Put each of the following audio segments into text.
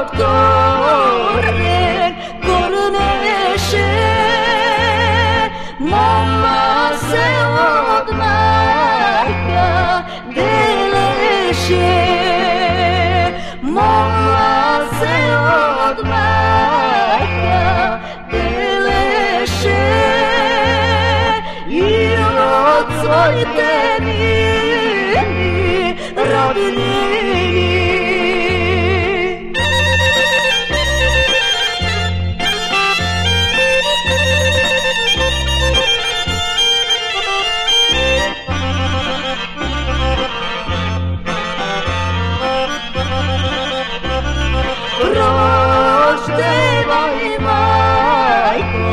doktoren korneše, mama se od majka deleše, mama se od majka deleše, i odsvojite mili rodini. Proštevaj, majko,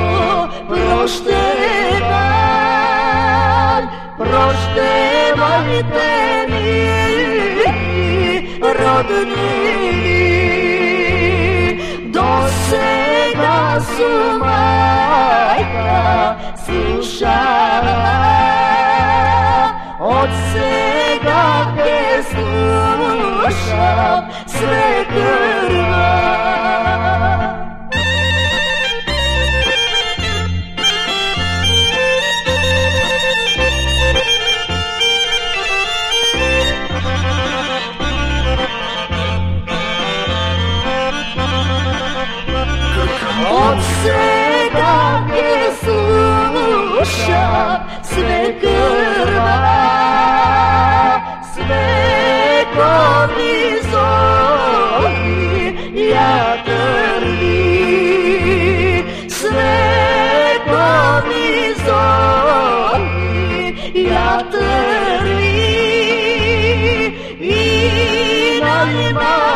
proštevaj, proštevajte mili rodni. Do svega su majka slušala, od svega ke slušam sve krva. Od svega ke slušam sve krva, sve ko mi zove ja trvi, sve ko mi zove ja trvi, i na njima